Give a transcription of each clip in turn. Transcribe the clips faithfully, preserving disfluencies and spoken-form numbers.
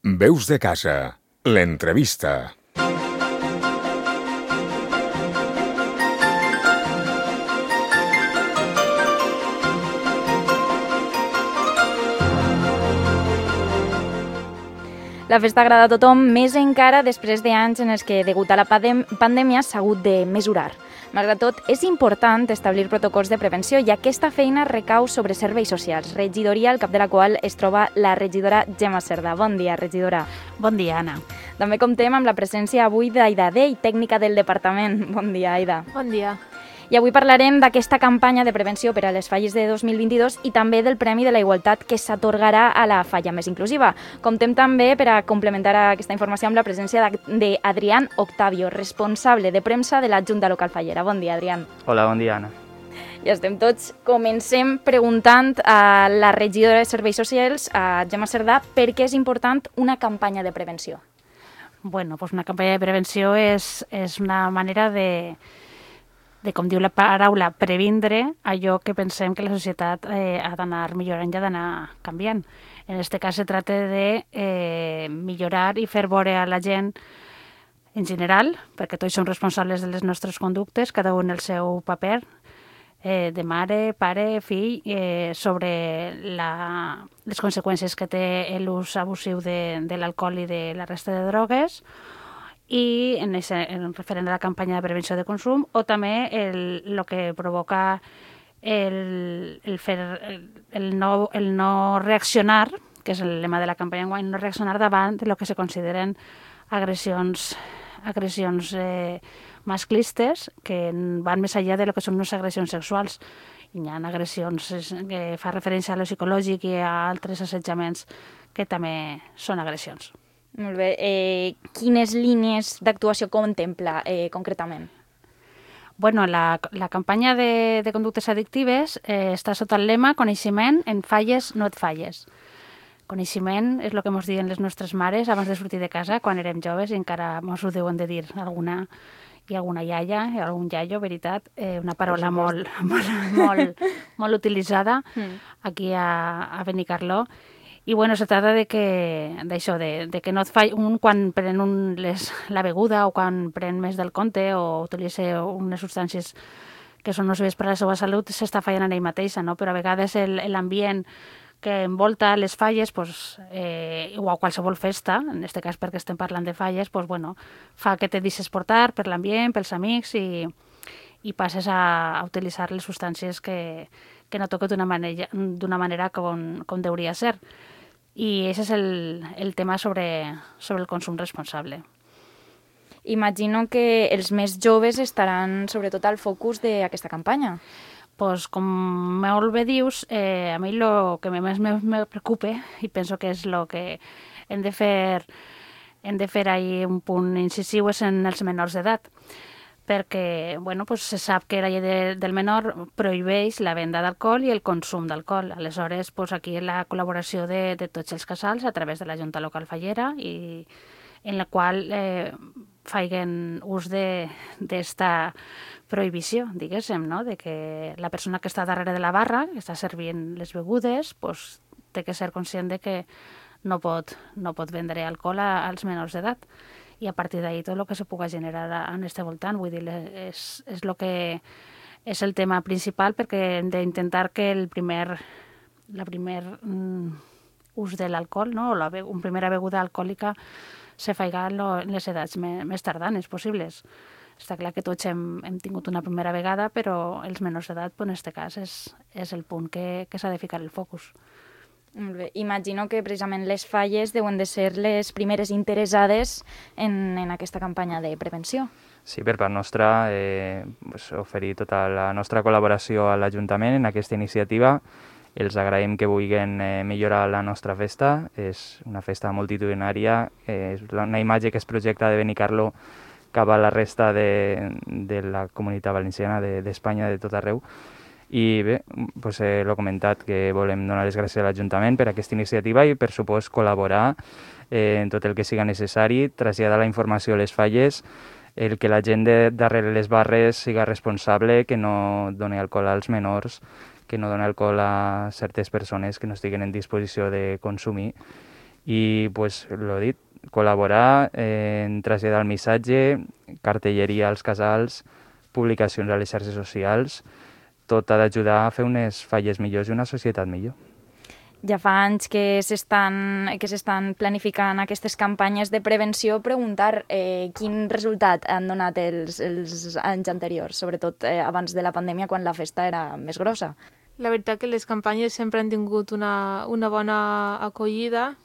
Veus de casa, l'entrevista. La festa agrada a tothom, més encara després d'anys en els que, degut a la pandèmia, s'ha hagut de mesurar. Malgrat tot, és important establir protocols de prevenció i aquesta feina recau sobre serveis socials, regidoria al cap de la qual es troba la regidora Gemma Cerdà. Bon dia, regidora. Bon dia, Anna. També comptem amb la presència avui d'Aida Dei, tècnica del departament. Bon dia, Aida. Bon dia. I avui parlarem d'aquesta campanya de prevenció per a les falles de dos mil vint-i-dos i també del Premi de la Igualtat que s'atorgarà a la falla més inclusiva. Comptem també, per a complementar aquesta informació, amb la presència d'Adrián Octavio, responsable de premsa de la Junta Local Fallera. Bon dia, Adrián. Hola, bon dia, Anna. Ja estem tots. Comencem preguntant a la regidora de Serveis Socials, a Gemma Cerdà, per què és important una campanya de prevenció. Bueno, pues una campanya de prevenció és, és una manera de... de, com diu la paraula, previndre allò que pensem que la societat eh, ha d'anar millorant i ha d'anar canviant. En aquest cas se tracta de eh, millorar i fer veure a la gent en general, perquè tots som responsables de les nostres conductes, cada un el seu paper, eh, de mare, pare, fill, eh, sobre la, les conseqüències que té l'ús abusiu de, de l'alcohol i de la resta de drogues, i en, ese, en referent a la campanya de prevenció de consum, o també el, el que provoca el, el, fer, el, el, no, el no reaccionar, que és el lema de la campanya enguany, no reaccionar davant de lo que se consideren agressions, agressions eh, masclistes que van més enllà de lo que són unes agressions sexuals. Hi ha agressions que fa referència a lo psicològic i a altres assetjaments que també són agressions. Molt bé. Eh, quines línies d'actuació contempla eh, concretament? Bueno, la, la campanya de, de conductes addictives eh, està sota el lema coneixement, en falles, no et falles. Coneixement és el que ens diuen les nostres mares abans de sortir de casa quan érem joves i encara ens ho deuen de dir alguna i alguna iaia, i algun iaio, veritat, eh, una paraula molt, molt, molt, molt utilitzada mm. aquí a, a Benicarló. I bueno, se trata de que, d'això, de, de que no et falli un quan pren un, les, la beguda o quan pren més del compte o utilitza unes substàncies que són nocives per a la seva salut, s'està fallant en ell mateixa, no? Però a vegades l'ambient que envolta les falles, pues, eh, o a qualsevol festa, en aquest cas perquè estem parlant de falles, pues, bueno, fa que te deixes portar per l'ambient, pels amics i, i passes a, a utilitzar les substàncies que, que no toca d'una manera, d'una manera com, com deuria ser. I aquest és el, el tema sobre, sobre el consum responsable. Imagino que els més joves estaran sobretot al focus d'aquesta campanya. Pues, com molt bé dius, eh, a mi el que més me, me preocupa i penso que és el que hem de fer, hem de fer ahí un punt incisiu és en els menors d'edat, perquè bueno, pues se sap que la llei de, del menor prohibeix la venda d'alcohol i el consum d'alcohol. Aleshores, pues aquí la col·laboració de, de tots els casals a través de la Junta Local Fallera i en la qual eh, faiguen ús d'esta prohibició, diguéssim, no? De que la persona que està darrere de la barra, que està servint les begudes, pues, té que ser conscient de que no pot, no pot vendre alcohol a, als menors d'edat. I a partir d'ahí tot el que se pugui generar en aquest voltant, vull dir, és, és, lo que, és el tema principal perquè hem d'intentar que el primer, la primer mm, ús de l'alcohol, no? o la, una primera beguda alcohòlica se faiga en les edats més, més tardanes possibles. Està clar que tots hem, hem tingut una primera vegada, però els menors d'edat, pues, en aquest cas, és, és el punt que, que s'ha de ficar el focus. Molt bé. Imagino que precisament les falles deuen de ser les primeres interessades en, en aquesta campanya de prevenció. Sí, per part nostra, eh, pues, oferir tota la nostra col·laboració a l'Ajuntament en aquesta iniciativa. Els agraïm que vulguin eh, millorar la nostra festa. És una festa multitudinària, eh, és una imatge que es projecta de Benicarló cap a la resta de, de la comunitat valenciana, d'Espanya, de, de tot arreu. I bé, doncs, eh, l'he comentat que volem donar les gràcies a l'Ajuntament per aquesta iniciativa i, per supost, col·laborar eh, en tot el que siga necessari, traslladar la informació a les falles, el que la gent de darrere les barres siga responsable, que no doni alcohol als menors, que no doni alcohol a certes persones que no estiguen en disposició de consumir I, pues, lo dit, col·laborar eh, en traslladar el missatge, cartelleria als casals, publicacions a les xarxes socials, tot ha d'ajudar a fer unes falles millors i una societat millor. Ja fa anys que s'estan que s'estan planificant aquestes campanyes de prevenció. Preguntar eh, quin resultat han donat els, els anys anteriors, sobretot eh, abans de la pandèmia, quan la festa era més grossa. La veritat que les campanyes sempre han tingut una, una bona acollida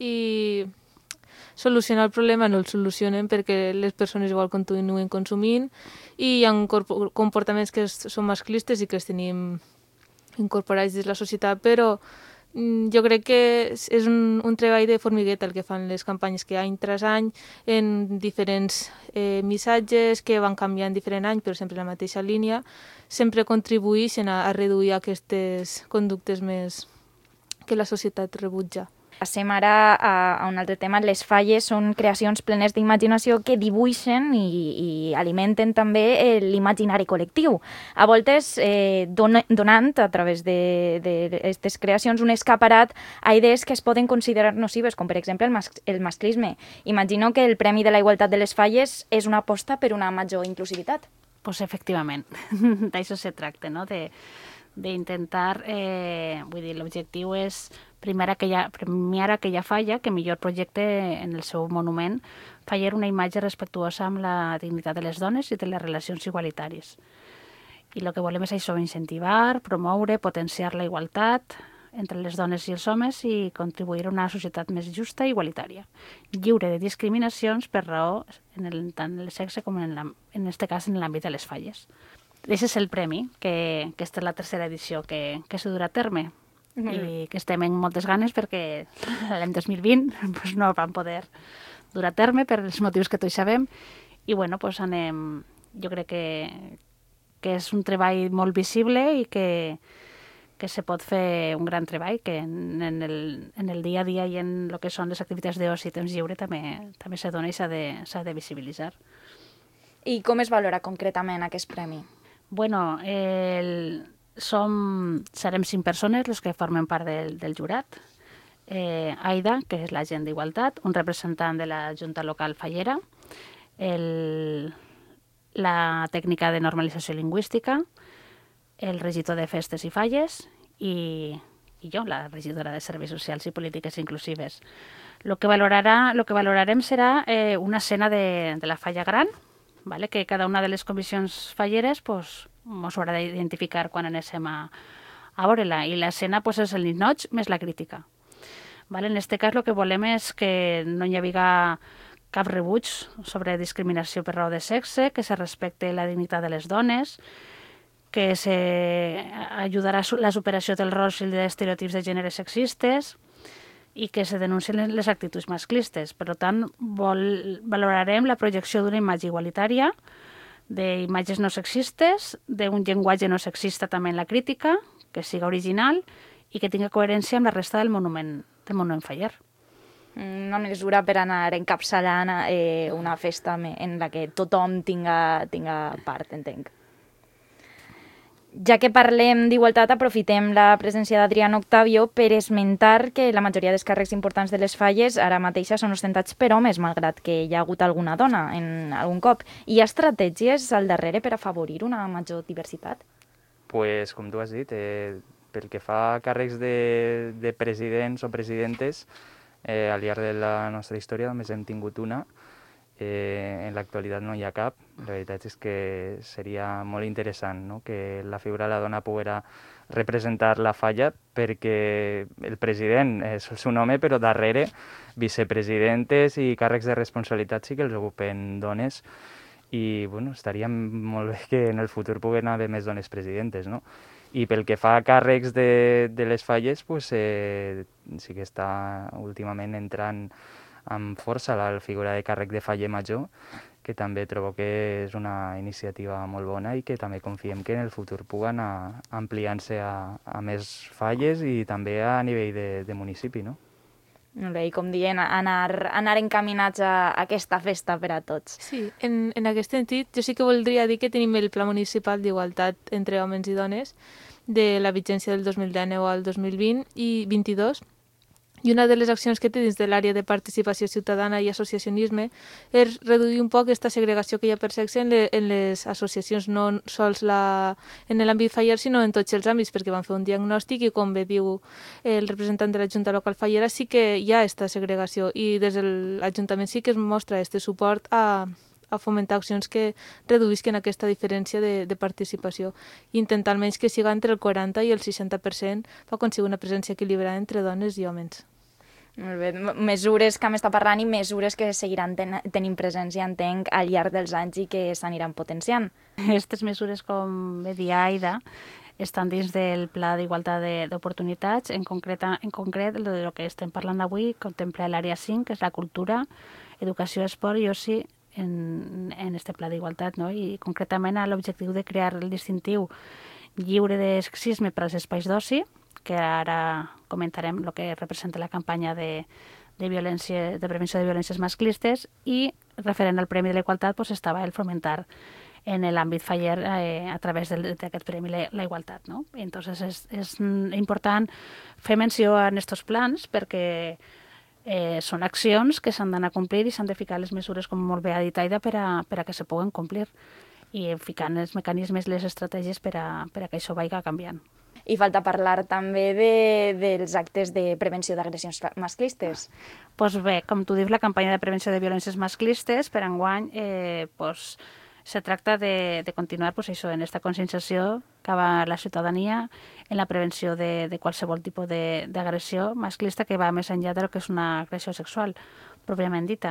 i solucionar el problema no el solucionen perquè les persones igual continuen consumint i hi ha comportaments que són masclistes i que els tenim incorporats dins la societat, però jo crec que és un, un treball de formigueta el que fan les campanyes, que any tras any en diferents eh, missatges que van canviant diferent any, però sempre en la mateixa línia, sempre contribueixen a, a reduir aquestes conductes més que la societat rebutja. Passem ara a, a un altre tema. Les falles són creacions plenes d'imaginació que dibuixen i, i alimenten també eh, l'imaginari col·lectiu. A voltes eh, don, donant a través d'aquestes creacions un escaparat a idees que es poden considerar nocives, com per exemple el, mas, el masclisme. Imagino que el Premi de la Igualtat de les Falles és una aposta per una major inclusivitat. Pues efectivament, d'això se tracta, no? De d'intentar, eh, vull dir, l'objectiu és premiar aquella, premiar aquella falla que millor projecte en el seu monument fallar una imatge respectuosa amb la dignitat de les dones i de les relacions igualitàries. I el que volem és això, incentivar, promoure, potenciar la igualtat entre les dones i els homes i contribuir a una societat més justa i igualitària, lliure de discriminacions per raó en el, tant en el sexe com en, la, en este cas en l'àmbit de les falles. Aquest és el premi, que, que esta és la tercera edició que, que s'ha durat a terme mm. i que estem en moltes ganes perquè l'any dos mil vint pues, no van poder durar a terme per els motius que tots sabem i bueno, pues, anem, jo crec que, que és un treball molt visible i que, que se pot fer un gran treball, que en, en, el, en el dia a dia i en el que són les activitats d'oci i temps lliure també, també se dona i s'ha de, s'ha de visibilitzar. I com es valora concretament aquest premi? Bueno, el, som, serem cinc persones els que formen part del, del jurat. Eh, Aida, que és l'agent d'Igualtat, un representant de la Junta Local Fallera, el, la tècnica de normalització lingüística, el regidor de festes i falles i, i jo, la regidora de Serveis Socials i Polítiques Inclusives. El que, valorarà, lo que valorarem serà eh, una escena de, de la falla gran, vale? Que cada una de les comissions falleres pues, mos haurà d'identificar quan anéssim a, a veure-la. I l'escena pues, és el ninoig més la crítica. Vale? En aquest cas el que volem és que no hi hagi cap rebuig sobre discriminació per raó de sexe, que se respecte la dignitat de les dones, que se ajudarà a la superació dels rols i dels estereotips de gènere sexistes, i que se denuncien les actituds masclistes. Per tant, vol, valorarem la projecció d'una imatge igualitària, d'imatges no sexistes, d'un llenguatge no sexista també en la crítica, que siga original i que tingui coherència amb la resta del monument, del monument faller. Una mesura per anar encapçalant eh, una festa en la que tothom tinga, tinga part, entenc. Ja que parlem d'igualtat, aprofitem la presència d'Adrián Octavio per esmentar que la majoria dels càrrecs importants de les falles ara mateixa són ostentats per homes, malgrat que hi ha hagut alguna dona en algun cop. Hi ha estratègies al darrere per afavorir una major diversitat? Pues, com tu has dit, eh, pel que fa a càrrecs de, de presidents o presidentes, eh, al llarg de la nostra història només hem tingut una. Eh, en l'actualitat no hi ha cap. La veritat és que seria molt interessant, no? Que la figura de la dona poguera representar la falla, perquè el president és un home, però darrere vicepresidentes i càrrecs de responsabilitat sí que els ocupen dones i bueno, estaria molt bé que en el futur puguen haver més dones presidentes, no? I pel que fa a càrrecs de, de les falles, pues, eh, sí que està últimament entrant amb força la figura de càrrec de faller major, que també trobo que és una iniciativa molt bona i que també confiem que en el futur pugui anar ampliant-se a, a més falles i també a nivell de, de municipi, no? Molt bé, i com dient, anar, anar encaminats a aquesta festa per a tots. Sí, en, en aquest sentit, jo sí que voldria dir que tenim el Pla Municipal d'Igualtat entre homes i dones de la vigència del dos mil dinou al dos mil vint i vint-i-dos, I una de les accions que té dins de l'àrea de participació ciutadana i associacionisme és reduir un poc aquesta segregació que hi ha per sexe en, le, en les associacions, no sols la, en l'àmbit Faller, sinó en tots els àmbits, perquè van fer un diagnòstic i, com bé diu el representant de la Junta Local Fallera, sí que hi ha aquesta segregació i des de l'Ajuntament sí que es mostra este suport a, a fomentar accions que reduïsquen aquesta diferència de, de participació i intentar almenys que siga entre el quaranta i el seixanta per cent per aconseguir una presència equilibrada entre dones i homes. Molt bé. Mesures que m'està parlant i mesures que seguiran ten tenint presència, entenc, al llarg dels anys i que s'aniran potenciant. Aquestes mesures, com bé dia Aida, estan dins del Pla d'Igualtat d'Oportunitats. En concret, en concret, el de lo que estem parlant avui contempla l'àrea cinc, que és la cultura, educació, esport i oci en, en este Pla d'Igualtat, no? I concretament a l'objectiu de crear el distintiu lliure de sexisme per als espais d'oci, que ara comentarem el que representa la campanya de, de, violència, de prevenció de violències masclistes, i referent al Premi de la Igualtat pues, estava el fomentar en l'àmbit Faller eh, a través d'aquest premi la, la igualtat. No? Entonces és, és important fer menció en aquests plans perquè eh, són accions que s'han d'anar a complir i s'han de ficar les mesures, com molt bé ha dit Aida, per a, per a que se puguen complir i ficant els mecanismes, les estratègies per a, per a que això vagi canviant. I falta parlar també de, dels actes de prevenció d'agressions masclistes. Doncs pues bé, com tu dius, la campanya de prevenció de violències masclistes per enguany eh, pues, se tracta de, de continuar pues, això, en aquesta conscienciació cap a la ciutadania en la prevenció de, de qualsevol tipus d'agressió masclista que va més enllà del que és una agressió sexual, pròpiament dita.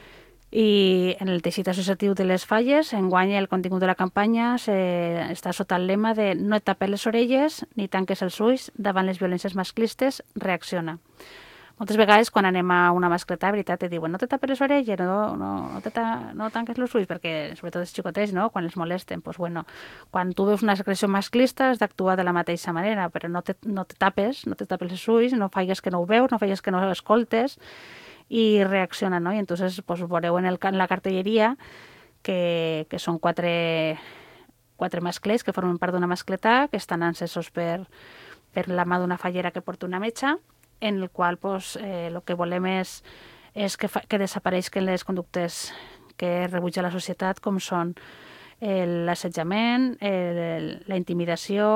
I en el teixit associatiu de les Falles, enguany el contingut de la campanya se, està sota el lema de no et tapes les orelles ni tanques els ulls davant les violències masclistes, reacciona. Moltes vegades quan anem a una mascleta, veritat, te diuen no te tapes les orelles, no, no, no, te ta, no tanques els ulls, perquè sobretot els xicotets, no? Quan els molesten, pues, bueno, quan tu veus una agressió masclista has d'actuar de la mateixa manera, però no te, no te tapes, no te tapes els ulls, no faigues que no ho veus, no faigues que no ho escoltes, i reacciona, no? I entonces pues, veureu en, el, en la cartelleria que, que són quatre, quatre masclets que formen part d'una mascletà, que estan encesos per, per la mà d'una fallera que porta una metxa, en el qual pues, eh, el que volem és, és que, fa, que desapareixen les conductes que rebutja la societat, com són l'assetjament, la intimidació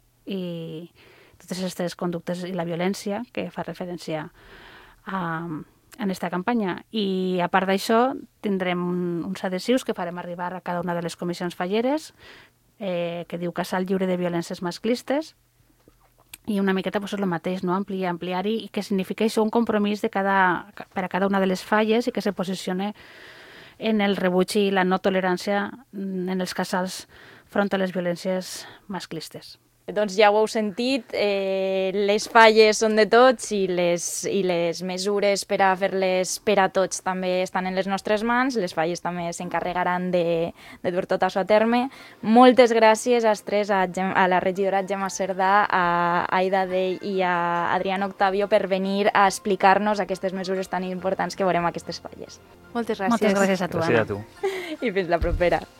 i totes aquestes conductes i la violència que fa referència a en aquesta campanya. I a part d'això tindrem uns adhesius que farem arribar a cada una de les comissions falleres eh, que diu Casal lliure de violències masclistes i una miqueta pues, és el mateix, no? ampliar, ampliar-hi i que significa això un compromís de cada, per a cada una de les falles i que se posicione en el rebuig i la no tolerància en els casals front a les violències masclistes. Doncs ja ho heu sentit, eh, les falles són de tots i les, i les mesures per a fer-les per a tots també estan en les nostres mans. Les falles també s'encarregaran de, de dur tot això a terme. Moltes gràcies als tres, a, Gem, a la regidora Gemma Cerdà, a Aida Dell i a Adrián Octavio per venir a explicar-nos aquestes mesures tan importants que veurem a aquestes falles. Moltes gràcies. Moltes gràcies a tu, Gràcies Anna. a tu. I fins la propera.